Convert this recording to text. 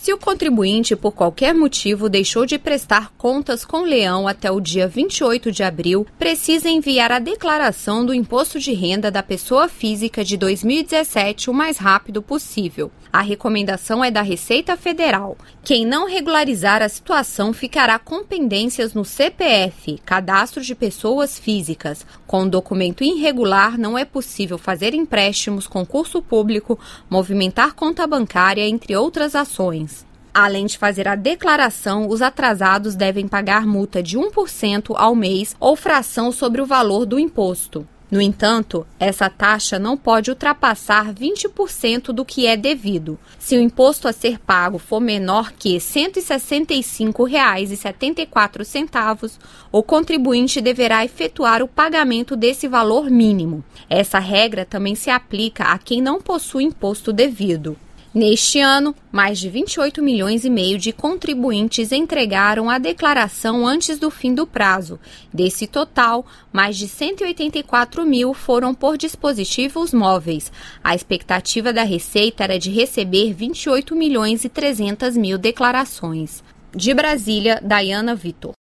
Se o contribuinte, por qualquer motivo, deixou de prestar contas com o Leão até o dia 28 de abril, precisa enviar a declaração do Imposto de Renda da Pessoa Física de 2017 o mais rápido possível. A recomendação é da Receita Federal. Quem não regularizar a situação ficará com pendências no CPF, Cadastro de Pessoas Físicas. Com documento irregular, não é possível fazer empréstimos, concurso público, movimentar conta bancária, entre outras ações. Além de fazer a declaração, os atrasados devem pagar multa de 1% ao mês ou fração sobre o valor do imposto. No entanto, essa taxa não pode ultrapassar 20% do que é devido. Se o imposto a ser pago for menor que R$ 165,74, o contribuinte deverá efetuar o pagamento desse valor mínimo. Essa regra também se aplica a quem não possui imposto devido. Neste ano, mais de 28 milhões e meio de contribuintes entregaram a declaração antes do fim do prazo. Desse total, mais de 184 mil foram por dispositivos móveis. A expectativa da Receita era de receber 28 milhões e 300 mil declarações. De Brasília, Daiana Vitor.